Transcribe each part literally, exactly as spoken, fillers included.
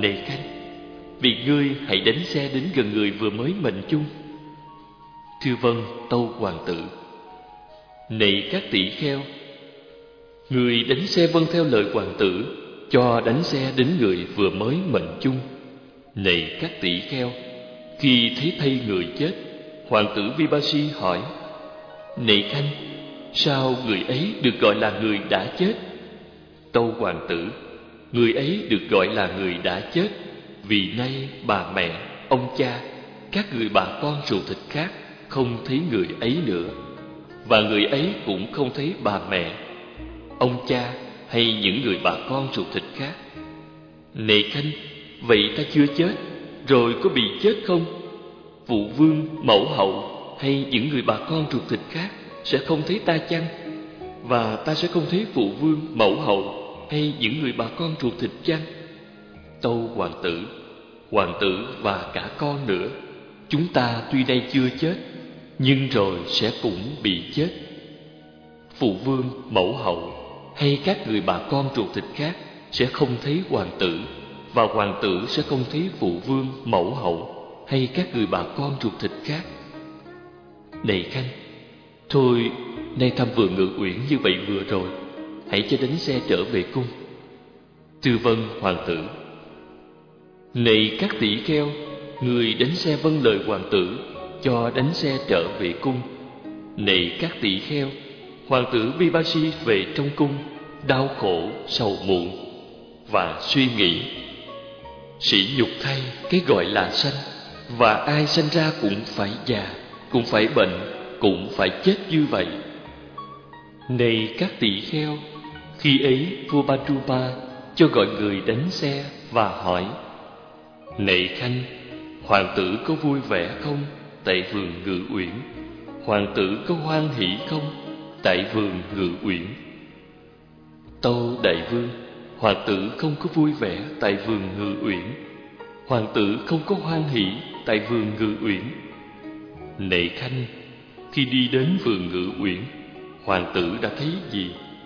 Này Khanh, vì ngươi hãy đánh xe đến gần người vừa mới mệnh chung. Thưa vâng, tâu hoàng tử. Này các tỷ kheo, người đánh xe vâng theo lời hoàng tử, cho đánh xe đến người vừa mới mệnh chung. Này các tỷ kheo, khi thấy thây người chết, hoàng tử Vipassi hỏi: Này Khanh, sao người ấy được gọi là người đã chết? Tâu hoàng tử: Người ấy được gọi là người đã chết vì nay bà mẹ, ông cha, các người bà con ruột thịt khác không thấy người ấy nữa, và người ấy cũng không thấy bà mẹ, ông cha hay những người bà con ruột thịt khác. Này Khanh, vậy ta chưa chết, rồi có bị chết không? Phụ vương, mẫu hậu hay những người bà con ruột thịt khác sẽ không thấy ta chăng? Và ta sẽ không thấy phụ vương, mẫu hậu hay những người bà con ruột thịt chăng? Tâu hoàng tử: Hoàng tử và cả con nữa, chúng ta tuy nay chưa chết, nhưng rồi sẽ cũng bị chết. Phụ vương, mẫu hậu hay các người bà con ruột thịt khác sẽ không thấy hoàng tử, và hoàng tử sẽ không thấy phụ vương, mẫu hậu hay các người bà con ruột thịt khác. Này Khanh, thôi, nay thăm vừa ngự uyển như vậy vừa rồi, hãy cho đánh xe trở về cung. Thưa vâng, hoàng tử. Này các tỷ kheo, người đánh xe vâng lời hoàng tử, cho đánh xe trở về cung. Này các tỷ kheo, hoàng tử Vipassi về trong cung, đau khổ, sầu muộn và suy nghĩ: Sỉ nhục thay, cái gọi là sanh, và ai sanh ra cũng phải già, cũng phải bệnh, cũng phải chết như vậy. Này các tỷ kheo, khi ấy vua Baduma cho gọi người đánh xe và hỏi: Này Khanh, hoàng tử có vui vẻ không tại vườn Ngự Uyển? Hoàng tử có hoan hỷ không tại vườn Ngự Uyển? Tâu đại vương: Hoàng tử không có vui vẻ tại vườn Ngự Uyển. Hoàng tử không có hoan hỷ tại vườn Ngự Uyển. Này Khanh, khi đi đến vườn Ngự Uyển, hoàng tử đã thấy gì?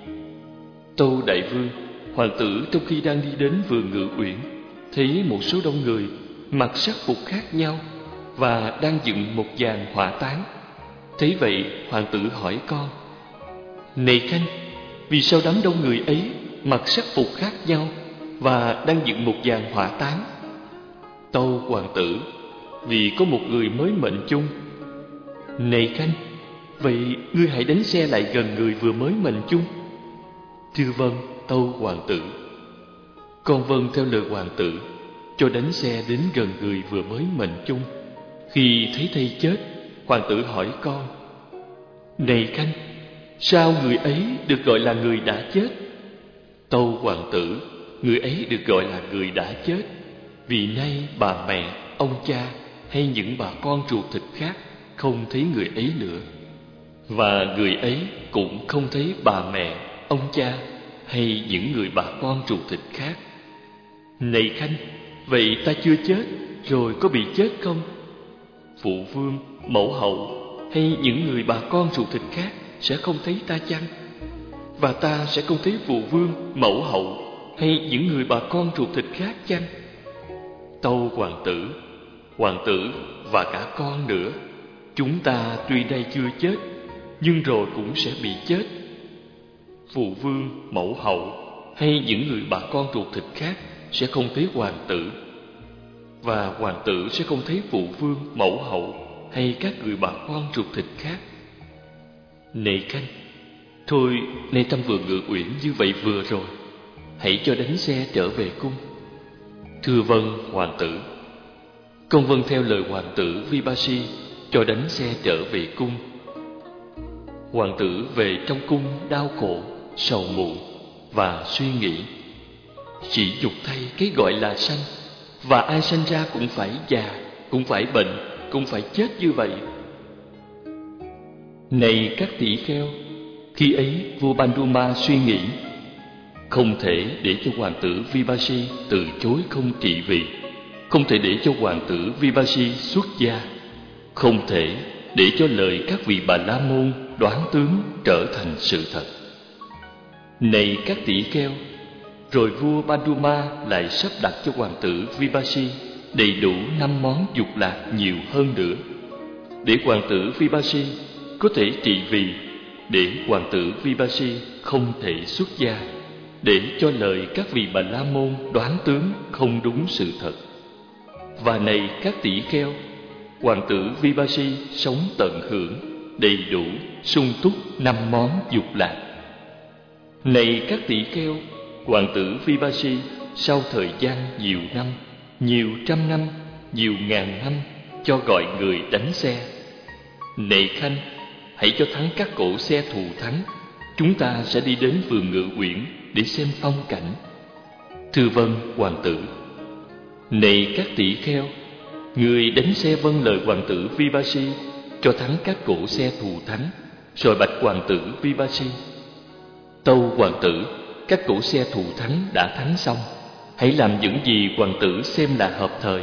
Tâu đại vương: Hoàng tử trong khi đang đi đến vườn Ngự Uyển, thấy một số đông người mặc sắc phục khác nhau và đang dựng một dàn hỏa táng. Thấy vậy, hoàng tử hỏi con: Này Khanh, vì sao đám đông người ấy mặc sắc phục khác nhau và đang dựng một dàn hỏa táng? Tâu hoàng tử: Vì có một người mới mệnh chung. Này Khanh, vậy ngươi hãy đánh xe lại gần người vừa mới mệnh chung. Thưa vâng, tâu hoàng tử. Con vâng theo lời hoàng tử, cho đánh xe đến gần người vừa mới mệnh chung. Khi thấy thây chết, hoàng tử hỏi con: Này Khanh, sao người ấy được gọi là người đã chết? Tâu hoàng tử: Người ấy được gọi là người đã chết vì nay bà mẹ, ông cha hay những bà con ruột thịt khác không thấy người ấy nữa, và người ấy cũng không thấy bà mẹ, ông cha hay những người bà con ruột thịt khác. Này Khanh, vậy ta chưa chết, rồi có bị chết không? Phụ vương, mẫu hậu hay những người bà con ruột thịt khác sẽ không thấy ta chăng? Và ta sẽ không thấy phụ vương, mẫu hậu hay những người bà con ruột thịt khác chăng? Tâu hoàng tử: Hoàng tử và cả con nữa, chúng ta tuy nay chưa chết, nhưng rồi cũng sẽ bị chết. Phụ vương, mẫu hậu hay những người bà con ruột thịt khác sẽ không thấy hoàng tử, và hoàng tử sẽ không thấy phụ vương, mẫu hậu hay các người bà con ruột thịt khác. Này Khanh, thôi, nay thăm vườn Ngự Uyển như vậy vừa rồi, hãy cho đánh xe trở về cung. Thưa vâng, hoàng tử. Con vâng theo lời hoàng tử Vipassi, cho đánh xe trở về cung. Hoàng tử về trong cung đau khổ, sầu muộn và suy nghĩ: Sỉ nhục thay, cái gọi là sanh, và ai sanh ra cũng phải già, cũng phải bệnh, cũng phải chết như vậy. Này các tỷ kheo, khi ấy vua Banduma suy nghĩ: Không thể để cho hoàng tử Vipassi từ chối không trị vì, không thể để cho hoàng tử Vipassi xuất gia, không thể để cho lời các vị Bà La Môn đoán tướng trở thành sự thật. Này các tỷ kheo, Rồi vua Banduma lại sắp đặt cho hoàng tử Vipassi đầy đủ năm món dục lạc nhiều hơn nữa, để hoàng tử Vipassi có thể trị vì, để hoàng tử Vipassi không thể xuất gia, để cho lời các vị Bà La Môn đoán tướng không đúng sự thật. Và này các tỷ kheo, hoàng tử Vipassi sống tận hưởng đầy đủ sung túc năm món dục lạc. Này các tỷ kheo, hoàng tử Vipassi sau thời gian nhiều năm, nhiều trăm năm, nhiều ngàn năm cho gọi người đánh xe. Này Khanh, hãy cho thắng các cỗ xe thù thắng, chúng ta sẽ đi đến vườn Ngự Uyển để xem phong cảnh. Thưa vâng, hoàng tử. Này các tỷ kheo, người đánh xe vâng lời hoàng tử Vipassi, cho thắng các cỗ xe thù thắng, rồi bạch hoàng tử Vipassi: Tâu hoàng tử, các cỗ xe thù thắng đã thắng xong, hãy làm những gì hoàng tử xem là hợp thời.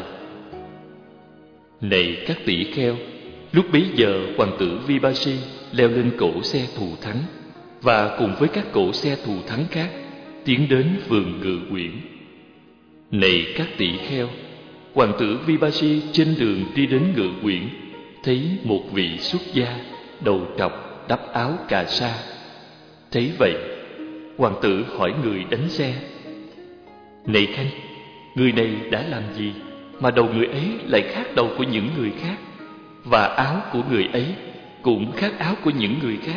Này các tỷ kheo, lúc bấy giờ hoàng tử Vipassi leo lên cỗ xe thù thắng và cùng với các cỗ xe thù thắng khác tiến đến vườn Ngự Uyển. Này các tỷ kheo, hoàng tử Vipassi trên đường đi đến Ngự Uyển thấy một vị xuất gia đầu trọc đắp áo cà sa. Thấy vậy, hoàng tử hỏi người đánh xe: Này Khanh, người này đã làm gì mà đầu người ấy lại khác đầu của những người khác, và áo của người ấy cũng khác áo của những người khác?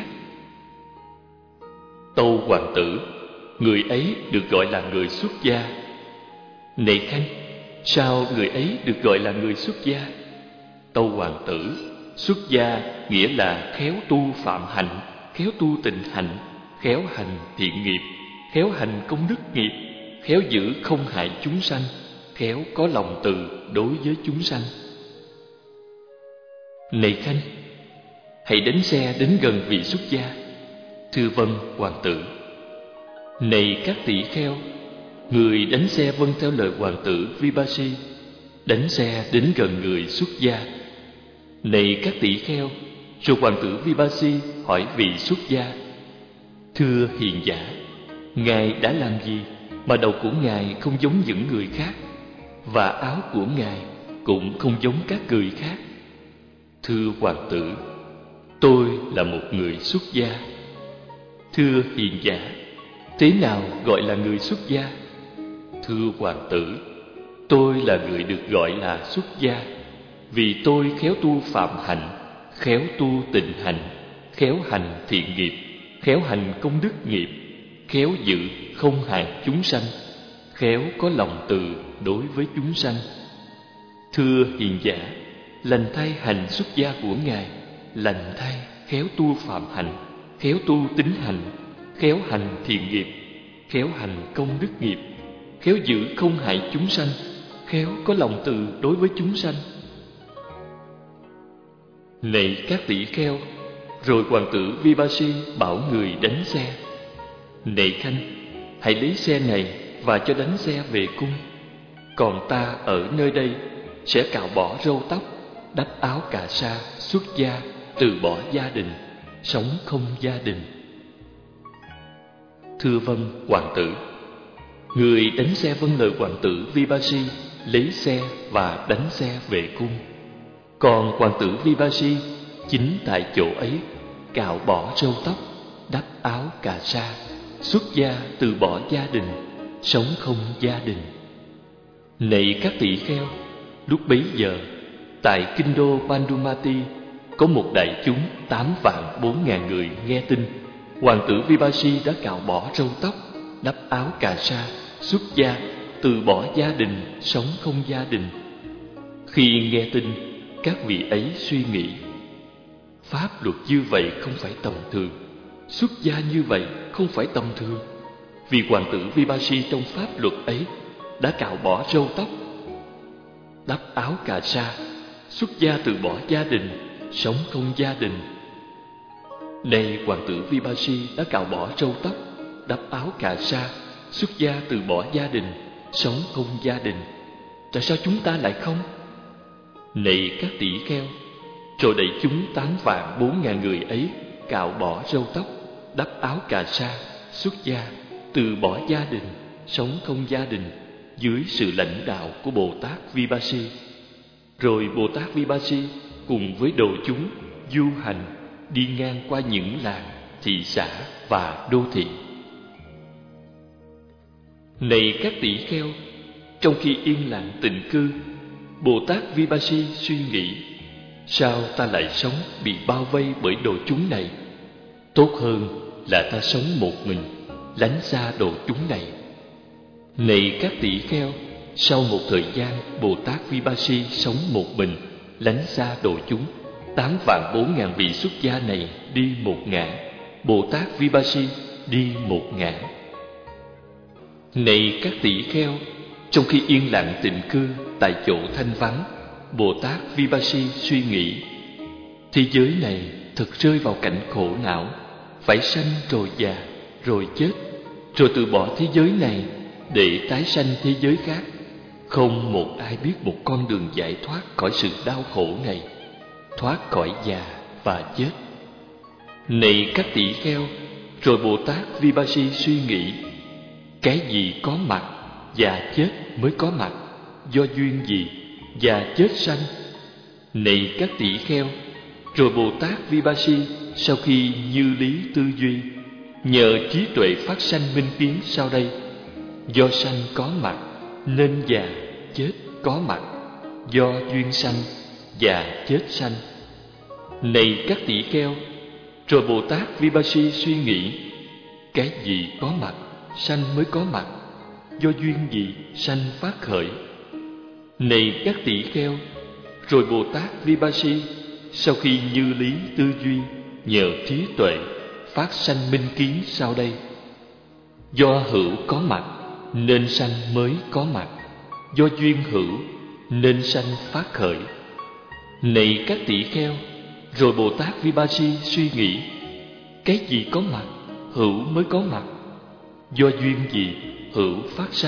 Tâu hoàng tử, người ấy được gọi là người xuất gia. Này Khanh, sao người ấy được gọi là người xuất gia? Tâu hoàng tử, xuất gia nghĩa là khéo tu phạm hạnh, khéo tu tịnh hạnh, khéo hành thiện nghiệp, khéo hành công đức nghiệp, khéo giữ không hại chúng sanh, khéo có lòng từ đối với chúng sanh. Này Khanh, hãy đánh xe đến gần vị xuất gia. Thưa vâng, hoàng tử. Này các tỷ kheo, người đánh xe vâng theo lời hoàng tử Vipassi, đánh xe đến gần người xuất gia. Này các tỷ kheo, rồi hoàng tử Vipassi hỏi vị xuất gia: Thưa hiền giả, ngài đã làm gì mà đầu của ngài không giống những người khác, và áo của ngài cũng không giống các người khác? Thưa hoàng tử, tôi là một người xuất gia. Thưa hiền giả, thế nào gọi là người xuất gia? Thưa hoàng tử, tôi là người được gọi là xuất gia vì tôi khéo tu phạm hạnh, khéo tu tịnh hạnh, khéo hành thiện nghiệp, khéo hành công đức nghiệp, khéo giữ không hại chúng sanh, khéo có lòng từ đối với chúng sanh. Thưa hiền giả, lành thay hành xuất gia của ngài, lành thay khéo tu phạm hạnh, khéo tu tín hạnh, khéo hành thiện nghiệp, khéo hành công đức nghiệp, khéo giữ không hại chúng sanh, khéo có lòng từ đối với chúng sanh. Này các tỷ kheo, rồi hoàng tử Vipassi bảo người đánh xe: Này Khanh, hãy lấy xe này và cho đánh xe về cung. Còn ta ở nơi đây sẽ cạo bỏ râu tóc, đắp áo cà sa, xuất gia, từ bỏ gia đình, sống không gia đình. Thưa vâng, hoàng tử. Người đánh xe vâng lời hoàng tử Vipassi, lấy xe và đánh xe về cung. Còn hoàng tử Vipassi chính tại chỗ ấy cạo bỏ râu tóc, đắp áo cà sa, xuất gia, từ bỏ gia đình, sống không gia đình. Này các tỷ kheo, lúc bấy giờ tại kinh đô Bandumati có một đại chúng tám vạn bốn ngàn người nghe tin hoàng tử Vipassi đã cạo bỏ râu tóc, đắp áo cà sa, xuất gia, từ bỏ gia đình, sống không gia đình. Khi nghe tin, các vị ấy suy nghĩ: pháp luật như vậy không phải tầm thường, xuất gia như vậy không phải tầm thường, vì hoàng tử Vipassi trong pháp luật ấy đã cạo bỏ râu tóc, đắp áo cà sa, xuất gia, từ bỏ gia đình, sống không gia đình. Nay hoàng tử Vipassi đã cạo bỏ râu tóc, đắp áo cà sa, xuất gia, từ bỏ gia đình, sống không gia đình. Tại sao chúng ta lại không? Này các tỷ kheo, rồi đẩy chúng tám vạn bốn ngàn người ấy cạo bỏ râu tóc, đắp áo cà sa, xuất gia, từ bỏ gia đình, sống không gia đình dưới sự lãnh đạo của Bồ Tát Vipassi. Rồi Bồ Tát Vipassi cùng với đồ chúng du hành đi ngang qua những làng, thị xã và đô thị. Này các tỷ kheo, trong khi yên lặng tịnh cư, Bồ Tát Vipassi suy nghĩ: sao ta lại sống bị bao vây bởi đồ chúng này? Tốt hơn là ta sống một mình, lánh xa đồ chúng này. Này các tỷ kheo, sau một thời gian Bồ Tát Vipassi sống một mình, lánh xa đồ chúng, tám vạn bốn ngàn vị xuất gia này đi một ngả, Bồ Tát Vipassi đi một ngả. Này các tỷ kheo, trong khi yên lặng tịnh cư tại chỗ thanh vắng, Bồ Tát Vipassi suy nghĩ: thế giới này thực rơi vào cảnh khổ não, phải sanh rồi già, rồi chết, rồi từ bỏ thế giới này để tái sanh thế giới khác. Không một ai biết một con đường giải thoát khỏi sự đau khổ này, thoát khỏi già và chết. Này các tỷ kheo, rồi Bồ Tát Vipassi suy nghĩ: cái gì có mặt, già chết mới có mặt, do duyên gì già chết sanh? Này các tỷ kheo, rồi Bồ Tát Vipassi sau khi như lý tư duy, nhờ trí tuệ phát sanh minh kiến sau đây: do sanh có mặt nên già chết có mặt, do duyên sanh già chết sanh. Này các tỷ kheo, rồi Bồ Tát Vipassi suy nghĩ: cái gì có mặt, sanh mới có mặt, do duyên gì sanh phát khởi? Này các tỷ kheo, rồi Bồ Tát Vipassi sau khi như lý tư duy, nhờ trí tuệ phát sanh minh kiến sau đây: do hữu có mặt nên sanh mới có mặt, do duyên hữu nên sanh phát khởi. Này các tỷ kheo, rồi Bồ Tát Vipassi suy nghĩ: cái gì có mặt, hữu mới có mặt, do duyên gì hữu phát sanh?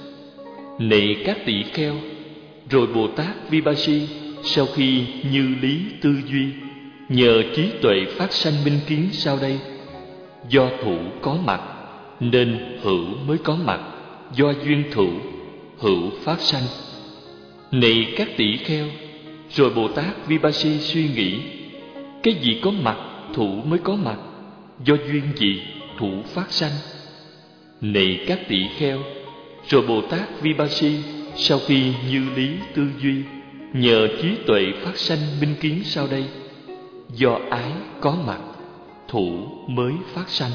Này các tỷ kheo, rồi Bồ Tát Vipassi sau khi như lý tư duy, nhờ trí tuệ phát sanh minh kiến sau đây: do thủ có mặt nên hữu mới có mặt, do duyên thủ hữu phát sanh. Này các tỷ kheo, rồi Bồ Tát Vipassi suy nghĩ: cái gì có mặt, thủ mới có mặt, do duyên gì thủ phát sanh? Này các tỷ kheo, rồi Bồ Tát Vipassi sau khi như lý tư duy, nhờ trí tuệ phát sanh minh kiến sau đây: do ái có mặt, thủ mới phát sanh.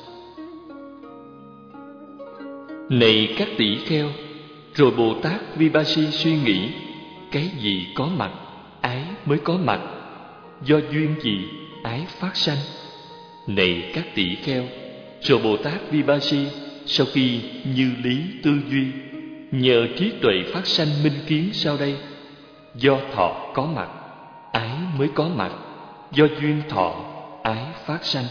Này các tỷ kheo, rồi Bồ Tát Vipassi suy nghĩ: cái gì có mặt, ái mới có mặt, do duyên gì ái phát sanh? Này các tỷ kheo, rồi Bồ Tát Vipassi sau khi như lý tư duy, nhờ trí tuệ phát sanh minh kiến sau đây: do thọ có mặt, ái mới có mặt, do duyên thọ ái phát sanh.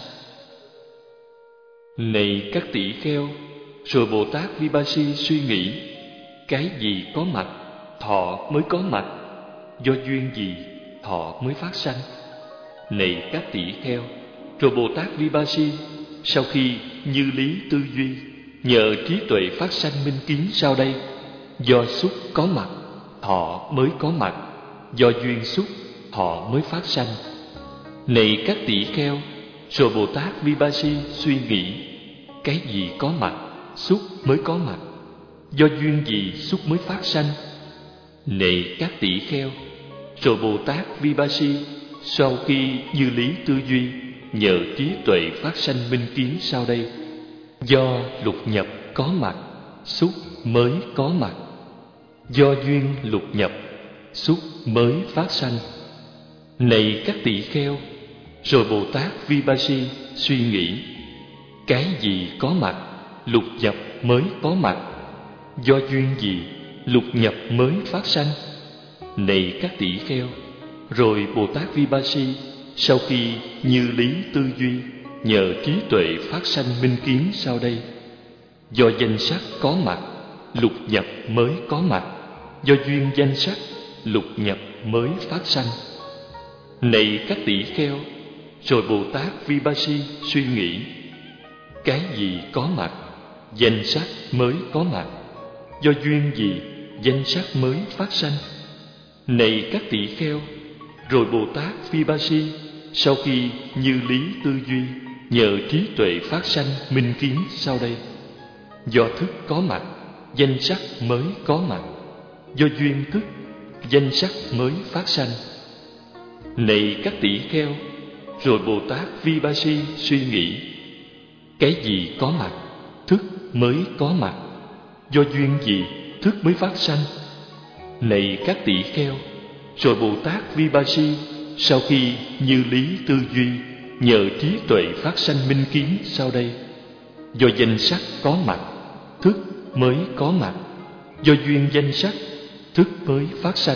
Này các tỷ kheo, rồi Bồ Tát Vipassi suy nghĩ: cái gì có mặt, thọ mới có mặt, do duyên gì thọ mới phát sanh? Này các tỷ kheo, rồi Bồ Tát Vipassi sau khi như lý tư duy, nhờ trí tuệ phát sanh minh kiến sau đây: do xúc có mặt, thọ mới có mặt, do duyên xúc thọ mới phát sanh. Này các tỷ kheo, rồi Bồ Tát Vipassi suy nghĩ: cái gì có mặt, xúc mới có mặt, do duyên gì xúc mới phát sanh? Này các tỷ kheo, rồi Bồ Tát Vipassi sau khi như lý tư duy, nhờ trí tuệ phát sanh minh kiến sau đây: do lục nhập có mặt, xúc mới có mặt, do duyên lục nhập xúc mới phát sanh. Này các tỷ kheo, rồi Bồ Tát Vipassi suy nghĩ: cái gì có mặt, lục nhập mới có mặt, do duyên gì lục nhập mới phát sanh? Này các tỷ kheo, rồi Bồ Tát Vipassi sau khi như lý tư duy, nhờ trí tuệ phát sanh minh kiến sau đây: do danh sắc có mặt, lục nhập mới có mặt, do duyên danh sắc lục nhập mới phát sanh. Này các tỷ kheo, rồi Bồ Tát Vipassi suy nghĩ: cái gì có mặt, danh sắc mới có mặt. Do duyên gì danh sắc mới phát sanh? Này các tỷ kheo, rồi Bồ Tát Vipassi sau khi như lý tư duy, nhờ trí tuệ phát sanh minh kiến sau đây. Do thức có mặt, danh sắc mới có mặt. Do duyên thức, danh sắc mới phát sanh. Này các tỷ kheo, rồi Bồ Tát Vipassi suy nghĩ, cái gì có mặt? Thức mới có mặt. Do duyên gì thức mới phát sanh? Này các tỷ kheo, rồi Bồ Tát Vipassi sau khi như lý tư duy, nhờ trí tuệ phát sanh minh kiến sau đây. Do danh sắc có mặt, thức mới có mặt. Do duyên danh sắc, thức mới phát sanh.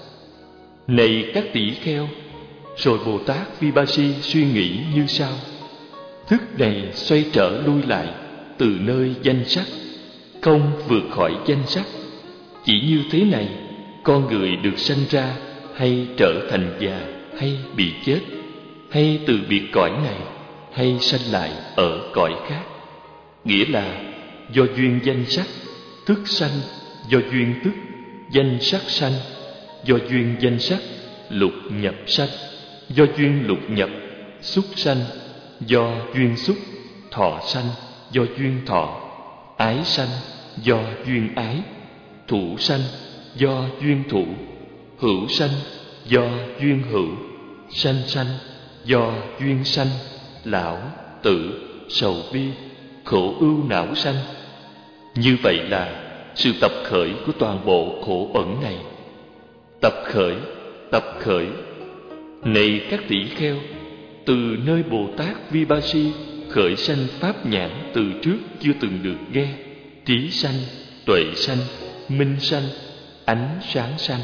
Này các tỷ kheo, rồi Bồ Tát Vipassi suy nghĩ như sau: thức này xoay trở lui lại từ nơi danh sắc, không vượt khỏi danh sắc. Chỉ như thế này, con người được sanh ra hay trở thành già, hay bị chết, hay từ biệt cõi này, hay sanh lại ở cõi khác. Nghĩa là do duyên danh sắc, thức sanh. Do duyên thức, danh sắc sanh. Do duyên danh sắc, lục nhập sanh. Do duyên lục nhập, xúc sanh. Do duyên xúc, thọ sanh. Do duyên thọ, ái sanh. Do duyên ái, thủ sanh. Do duyên thủ, hữu sanh. Do duyên hữu, sanh sanh. Do duyên sanh, lão, tử, sầu bi, khổ ưu não sanh. Như vậy là sự tập khởi của toàn bộ khổ ẩn này. Tập khởi, tập khởi. Này các tỷ kheo, từ nơi Bồ Tát Vipassi khởi sanh pháp nhãn từ trước chưa từng được nghe, trí sanh, tuệ sanh, minh sanh, ánh sáng sanh.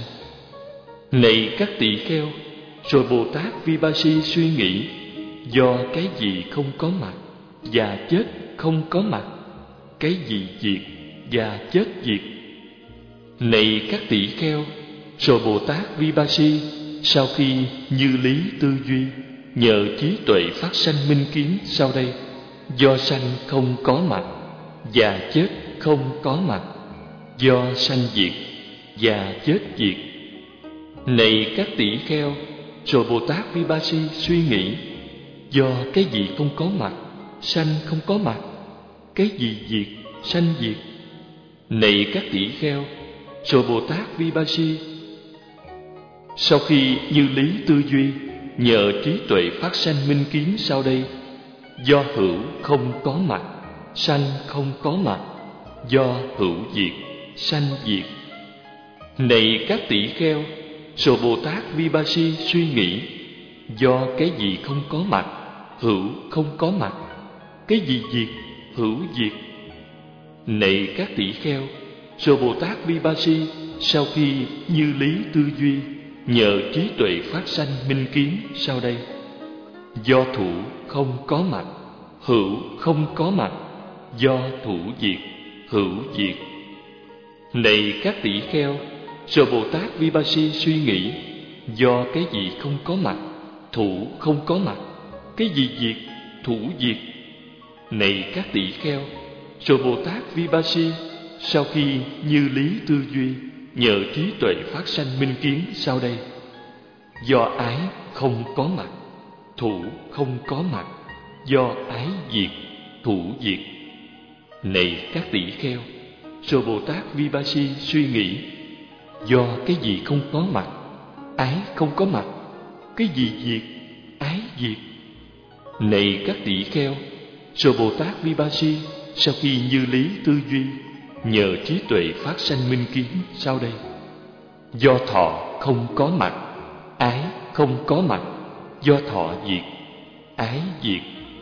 Này các tỷ kheo, rồi Bồ Tát Vipassi suy nghĩ, do cái gì không có mặt và chết không có mặt, cái gì diệt và chết diệt. Này các tỷ kheo, rồi Bồ Tát Vipassi sau khi như lý tư duy, nhờ trí tuệ phát sanh minh kiến sau đây. Do sanh không có mặt và chết không có mặt. Do sanh diệt và chết diệt. Này các tỷ kheo, rồi Bồ Tát Vipassi suy nghĩ, do cái gì không có mặt, sanh không có mặt, cái gì diệt, sanh diệt. Này các tỷ kheo, rồi Bồ Tát Vipassi sau khi như lý tư duy, nhờ trí tuệ phát sanh minh kiến sau đây. Do hữu không có mặt, sanh không có mặt. Do hữu diệt, sanh diệt. Này các tỷ kheo, rồi Bồ Tát Vipassi suy nghĩ, do cái gì không có mặt, hữu không có mặt, cái gì diệt, hữu diệt. Này các tỷ kheo, rồi Bồ Tát Vipassi sau khi như lý tư duy, nhờ trí tuệ phát sanh minh kiến sau đây. Do thủ không có mặt, hữu không có mặt. Do thủ diệt, hữu diệt. Này các tỷ kheo, rồi Bồ Tát Vipassi suy nghĩ, do cái gì không có mặt, thủ không có mặt, cái gì diệt, thủ diệt. Này các tỷ kheo, rồi Bồ Tát Vipassi sau khi như lý tư duy, nhờ trí tuệ phát sanh minh kiến sau đây. Do ái không có mặt, thủ không có mặt. Do ái diệt, thủ diệt. Này các tỷ kheo, rồi Bồ Tát Vipassi suy nghĩ, do cái gì không có mặt, ái không có mặt, cái gì diệt, ái diệt. Này các tỷ kheo, rồi Bồ Tát Vipassi sau khi như lý tư duy, nhờ trí tuệ phát sanh minh kiến sau đây. Do thọ không có mặt, ái không có mặt. Do thọ diệt, ái diệt.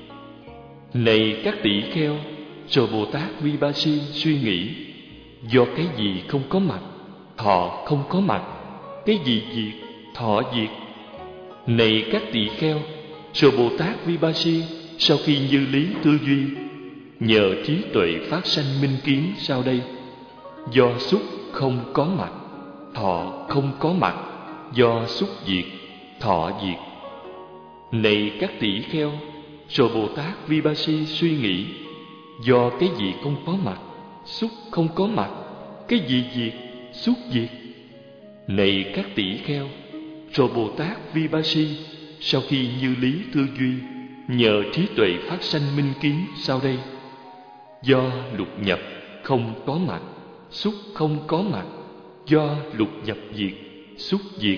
Này các tỷ kheo, rồi Bồ Tát Vipassi suy nghĩ, do cái gì không có mặt, thọ không có mặt, cái gì diệt, thọ diệt. Này các tỷ kheo, rồi Bồ Tát Vipassi sau khi như lý tư duy, nhờ trí tuệ phát sanh minh kiến sau đây. Do xúc không có mặt, thọ không có mặt. Do xúc diệt, thọ diệt. Này các tỷ kheo, rồi Bồ Tát Vipassi suy nghĩ, do cái gì không có mặt, xúc không có mặt, cái gì diệt, xúc diệt. Này các tỷ kheo, rồi Bồ Tát Vipassi sau khi như lý tư duy, nhờ trí tuệ phát sanh minh kiến sau đây: do lục nhập không có mặt, xúc không có mặt, do lục nhập diệt, xúc diệt.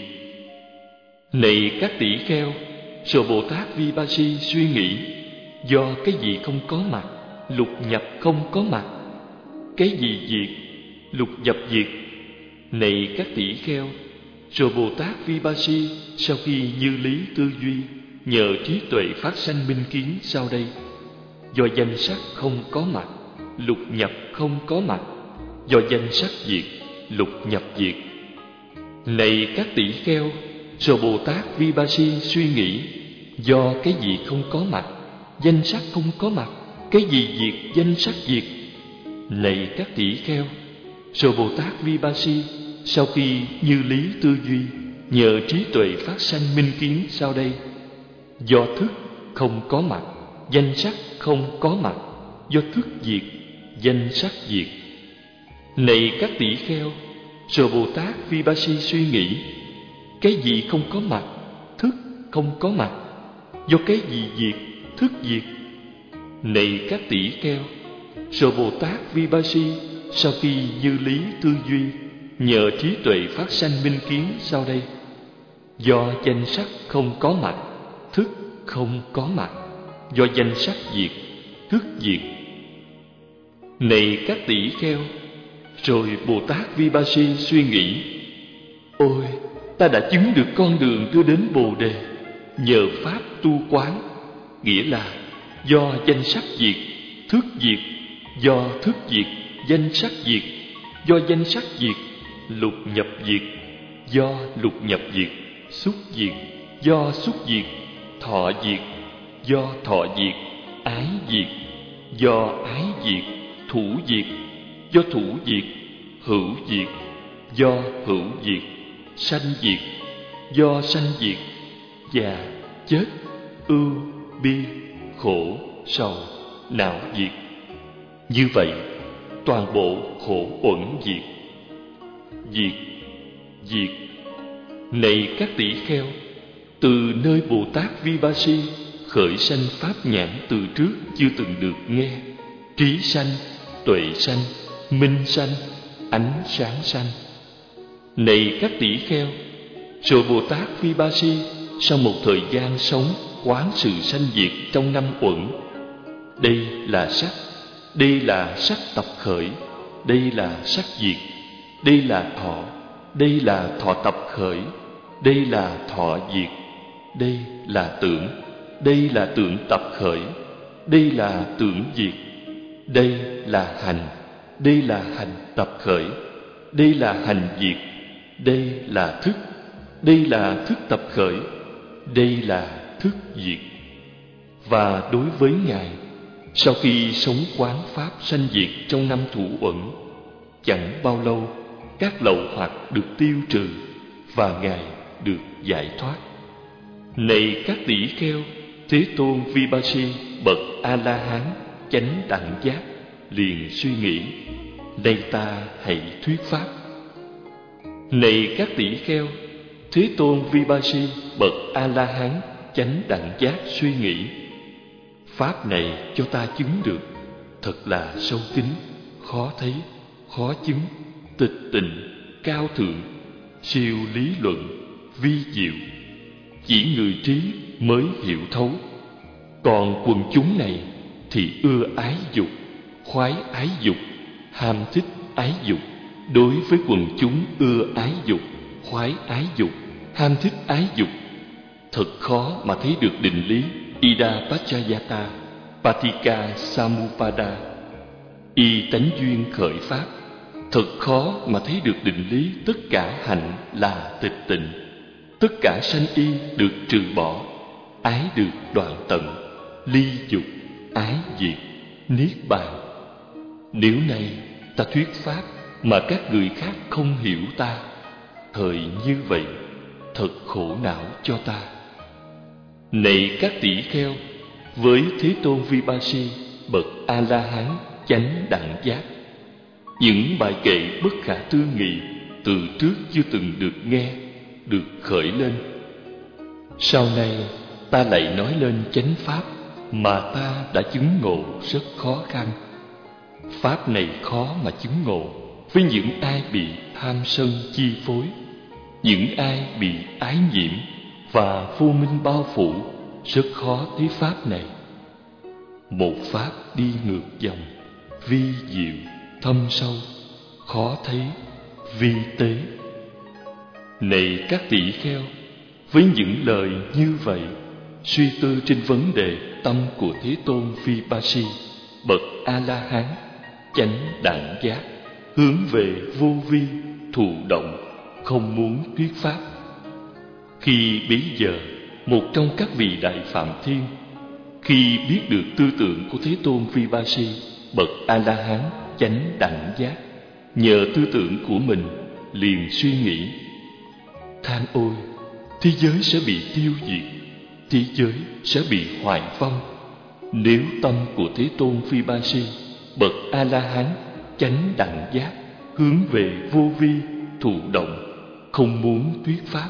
Này các tỷ kheo, rồi Bồ Tát Vipassi suy nghĩ: do cái gì không có mặt, lục nhập không có mặt, cái gì diệt, lục nhập diệt. Này các tỷ kheo, rồi Bồ Tát Vipassi sau khi như lý tư duy, nhờ trí tuệ phát sanh minh kiến sau đây: do danh sắc không có mặt, lục nhập không có mặt, do danh sắc diệt, lục nhập diệt. Này các tỷ kheo, rồi Bồ Tát Vipassi suy nghĩ: do cái gì không có mặt, danh sắc không có mặt, cái gì diệt, danh sắc diệt. Này các tỷ kheo, rồi Bồ Tát Vipassi sau khi như lý tư duy, nhờ trí tuệ phát sanh minh kiến sau đây: do thức không có mặt, danh sắc không có mặt, do thức diệt, danh sắc diệt. Này các tỷ kheo, rồi Bồ Tát Vipassi suy nghĩ: cái gì không có mặt, thức không có mặt, do cái gì diệt, thức diệt. Này các tỷ kheo, rồi Bồ Tát Vipassi sau khi như lý tư duy, nhờ trí tuệ phát sanh minh kiến sau đây: do danh sắc không có mặt, thức không có mặt, do danh sắc diệt, thức diệt. Này các tỷ kheo, rồi Bồ Tát Vipassi suy nghĩ: ôi, ta đã chứng được con đường đưa đến Bồ Đề nhờ pháp tu quán, nghĩa là do danh sắc diệt, thức diệt, do thức diệt, danh sắc diệt, do danh sắc diệt, lục nhập diệt, do lục nhập diệt, xúc diệt, do xúc diệt, thọ diệt, do thọ diệt, ái diệt, do ái diệt, thủ diệt, do thủ diệt, hữu diệt, do hữu diệt, sanh diệt, do sanh diệt, già, chết, ưu, bi, khổ, sầu, não diệt. Như vậy, toàn bộ khổ uẩn diệt. Diệt, diệt. Này các tỷ kheo, từ nơi Bồ Tát Vipassi khởi sanh pháp nhãn từ trước chưa từng được nghe, trí sanh, tuệ sanh, minh sanh, ánh sáng sanh. Này các tỷ kheo, rồi Bồ Tát Vipassi sau một thời gian sống quán sự sanh diệt trong năm uẩn. Đây là sắc, đây là sắc tập khởi, đây là sắc diệt, đây là thọ, đây là thọ tập khởi, đây là thọ diệt, đây là tưởng, đây là tưởng tập khởi, đây là tưởng diệt, đây là hành, đây là hành tập khởi, đây là hành diệt, đây là thức, đây là thức tập khởi, đây là thức diệt. Và đối với Ngài, sau khi sống quán pháp sanh diệt trong năm thủ uẩn, chẳng bao lâu các lậu hoặc được tiêu trừ và Ngài được giải thoát. Này các tỷ kheo, Thế Tôn Vipassi bậc A-la-hán chánh đẳng giác liền suy nghĩ: nay ta hãy thuyết pháp. Này các tỷ kheo, Thế Tôn Vipassi bậc A-la-hán chánh đẳng giác suy nghĩ: pháp này cho ta chứng được thật là sâu kín, khó thấy, khó chứng, tịch tịnh, cao thượng, siêu lý luận, vi diệu, chỉ người trí mới hiểu thấu. Còn quần chúng này thì ưa ái dục, khoái ái dục, ham thích ái dục. Đối với quần chúng ưa ái dục, khoái ái dục, ham thích ái dục, thật khó mà thấy được định lý Ida Pachayata, Patika Samupada, y tánh duyên khởi pháp. Thật khó mà thấy được định lý tất cả hạnh là tịch tịnh, tất cả sanh y được trừ bỏ, ái được đoạn tận, ly dục, ái diệt, niết bàn. Nếu nay ta thuyết pháp mà các người khác không hiểu ta, thời như vậy thật khổ não cho ta. Này các tỷ kheo, với Thế Tôn Vipassi bậc A-la-hán chánh đẳng giác. Những bài kệ bất khả tư nghị từ trước chưa từng được nghe, được khởi lên. Sau này ta lại nói lên chánh pháp mà ta đã chứng ngộ rất khó khăn. Pháp này khó mà chứng ngộ với những ai bị tham sân chi phối, những ai bị ái nhiễm và vô minh bao phủ, rất khó thấy pháp này. Một pháp đi ngược dòng, vi diệu, thâm sâu, khó thấy, vi tế. Này các tỷ kheo, với những lời như vậy, suy tư trên vấn đề tâm của Thế Tôn Vipassi, bậc A-la-hán, chánh đẳng giác, hướng về vô vi, thụ động, không muốn thuyết pháp. Khi bấy giờ, một trong các vị Đại Phạm Thiên, khi biết được tư tưởng của Thế Tôn Vipassi, bậc A-la-hán, chánh đẳng giác, nhờ tư tưởng của mình liền suy nghĩ: than ôi, thế giới sẽ bị tiêu diệt, thế giới sẽ bị hoại vong nếu tâm của Thế Tôn Vipassi, bậc A-la-hán, chánh đẳng giác, hướng về vô vi, thụ động, không muốn thuyết pháp.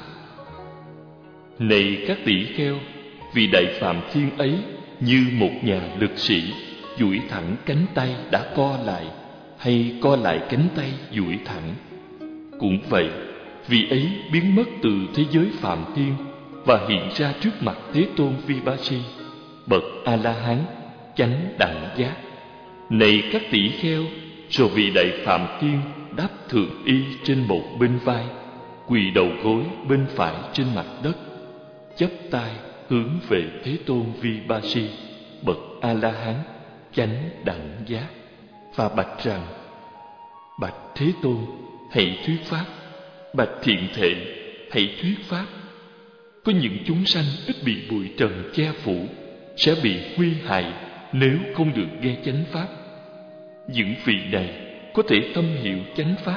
Này các tỷ kheo, vị Đại Phạm Thiên ấy như một nhà lực sĩ duỗi thẳng cánh tay đã co lại, hay co lại cánh tay duỗi thẳng. Cũng vậy, vị ấy biến mất từ thế giới Phạm Thiên và hiện ra trước mặt Thế Tôn Vipassi, bậc A-la-hán, chánh đẳng giác. Này các tỷ kheo, rồi vị Đại Phạm Thiên đáp thượng y trên một bên vai, quỳ đầu gối bên phải trên mặt đất, chắp tay hướng về Thế Tôn Vipassi, bậc A-la-hán, chánh đẳng giác, và bạch rằng: bạch Thế Tôn, hãy thuyết pháp. Bạch Thiện Thệ, hãy thuyết pháp. Có những chúng sanh ít bị bụi trần che phủ, sẽ bị nguy hại nếu không được nghe chánh pháp. Những vị này có thể tâm hiểu chánh pháp.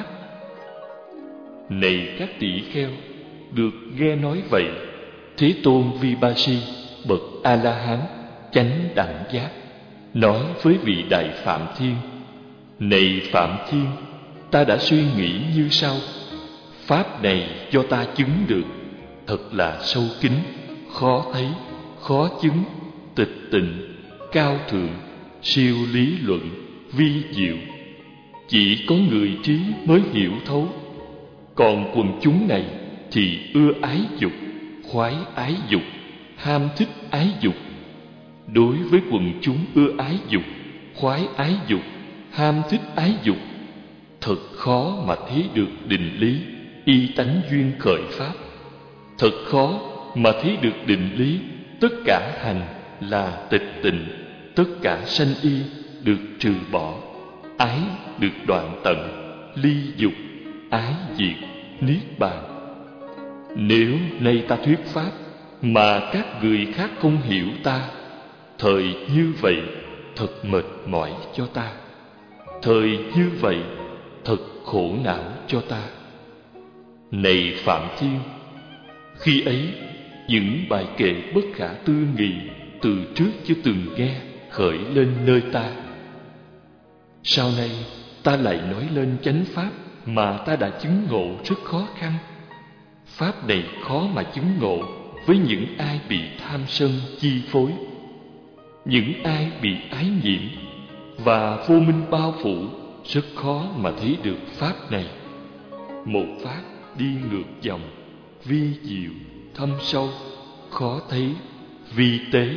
Này các tỷ kheo, được nghe nói vậy, Thế Tôn Vipassi, bậc A-la-hán, chánh đẳng giác, nói với vị Đại Phạm Thiên: này Phạm Thiên, ta đã suy nghĩ như sau: pháp này do ta chứng được, thật là sâu kín, khó thấy, khó chứng, tịch tịnh, cao thượng, siêu lý luận, vi diệu. Chỉ có người trí mới hiểu thấu. Còn quần chúng này thì ưa ái dục, khoái ái dục, ham thích ái dục. Đối với quần chúng ưa ái dục, khoái ái dục, ham thích ái dục, thật khó mà thấy được định lý, y tánh duyên khởi pháp. Thật khó mà thấy được định lý, tất cả hành là tịch tịnh, tất cả sanh y được trừ bỏ, ái được đoạn tận, ly dục, ái diệt, niết bàn. Nếu nay ta thuyết pháp mà các người khác không hiểu ta, thời như vậy thật mệt mỏi cho ta, thời như vậy thật khổ não cho ta. Này Phạm Thiên, khi ấy những bài kệ bất khả tư nghị từ trước chưa từng nghe khởi lên nơi ta. Sau này ta lại nói lên chánh pháp mà ta đã chứng ngộ rất khó khăn. Pháp này khó mà chứng ngộ với những ai bị tham sân chi phối, những ai bị ái nhiễm và vô minh bao phủ, rất khó mà thấy được pháp này. Một pháp đi ngược dòng, vi diệu, thâm sâu, khó thấy, vi tế.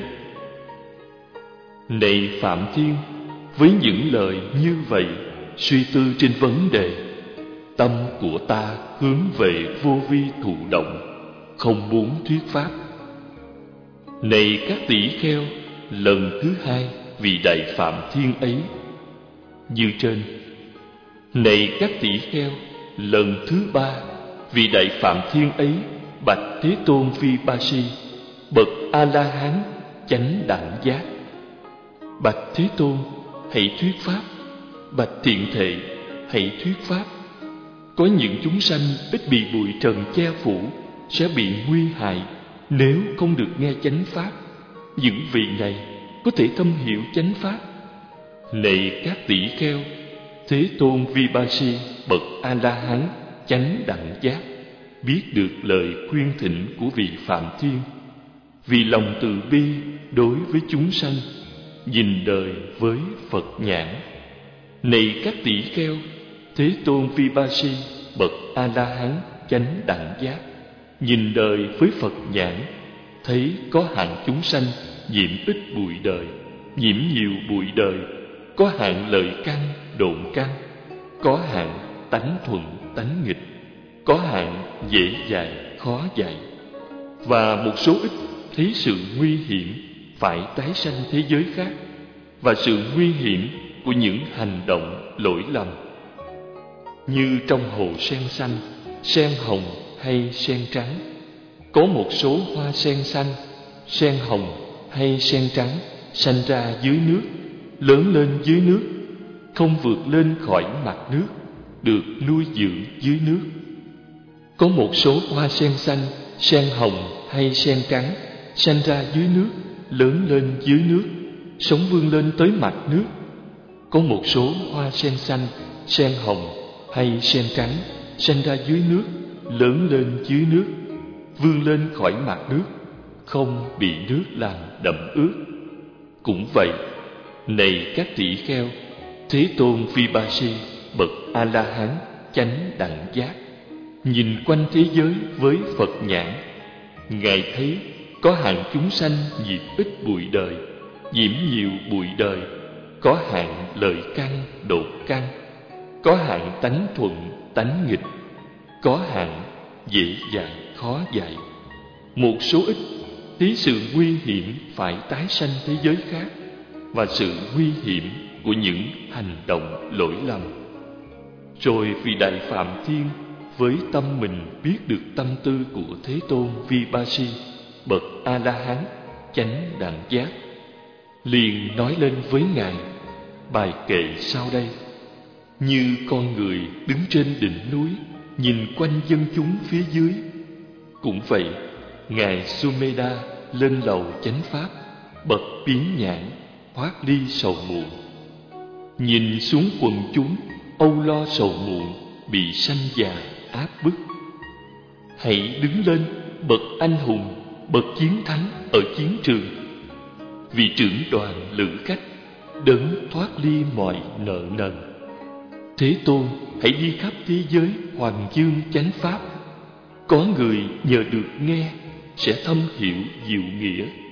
Này Phạm Thiên, với những lời như vậy, suy tư trên vấn đề, tâm của ta hướng về vô vi thụ động, không muốn thuyết pháp. Này các tỷ kheo, lần thứ hai vị Đại Phạm Thiên ấy như trên. Này các tỷ kheo, lần thứ ba vị Đại Phạm Thiên ấy bạch Thế Tôn Vipassi, bậc A-la-hán, chánh đẳng giác: bạch Thế Tôn, hãy thuyết pháp. Bạch Thiện Thệ, hãy thuyết pháp. Có những chúng sanh ít bị bụi trần che phủ, sẽ bị nguy hại nếu không được nghe chánh pháp. Những vị này có thể thâm hiểu chánh pháp, Này các tỷ kheo, Thế Tôn Vipassi bậc A La Hán chánh đẳng giác biết được lời khuyên thỉnh của vị Phạm Thiên, vì lòng từ bi đối với chúng sanh, nhìn đời với Phật nhãn. Này các tỷ kheo, Thế Tôn Vipassi bậc A La Hán chánh đẳng giác nhìn đời với Phật nhãn, thấy có hạng chúng sanh nhiễm ít bụi đời, nhiễm nhiều bụi đời, có hạng lợi căn độn căn, có hạng tánh thuận tánh nghịch, có hạng dễ dạy khó dạy, và một số ít thấy sự nguy hiểm phải tái sanh thế giới khác, và sự nguy hiểm của những hành động lỗi lầm. Như trong hồ sen xanh, sen hồng hay sen trắng, có một số hoa sen xanh, sen hồng hay sen trắng sanh ra dưới nước, lớn lên dưới nước, không vượt lên khỏi mặt nước, được nuôi dưỡng dưới nước. Có một số hoa sen xanh, sen hồng hay sen trắng sanh ra dưới nước, lớn lên dưới nước, sống vươn lên tới mặt nước. Có một số hoa sen xanh, sen hồng hay sen trắng sanh ra dưới nước, lớn lên dưới nước, vươn lên khỏi mặt nước, không bị nước làm đậm ướt. Cũng vậy, này các tỷ kheo, Thế Tôn Vipassi bậc A La Hán chánh đẳng giác nhìn quanh thế giới với Phật nhãn, Ngài thấy có hạng chúng sanh nhiễm ít bụi đời, nhiễm nhiều bụi đời, có hạng lợi căn độn căn, có hạng tánh thuận tánh nghịch, có hạng dễ dạy khó dạy. Một số ít thấy sự nguy hiểm phải tái sanh thế giới khác, và sự nguy hiểm của những hành động lỗi lầm. Rồi vị Đại Phạm Thiên với tâm mình biết được tâm tư của Thế Tôn Vipassi bậc A La Hán chánh đẳng giác, liền nói lên với Ngài bài kệ sau đây: như con người đứng trên đỉnh núi nhìn quanh dân chúng phía dưới, cũng vậy Ngài Sumedha lên lầu chánh pháp bậc biến nhãn thoát ly sầu muộn, nhìn xuống quần chúng âu lo sầu muộn, bị sanh già áp bức. Hãy đứng lên bậc anh hùng, bậc chiến thắng ở chiến trường, vì trưởng đoàn lữ khách đấng thoát ly mọi nợ nần. Thế Tôn hãy đi khắp thế giới hoàng dương chánh pháp, có người nhờ được nghe sẽ thâm hiểu diệu nghĩa,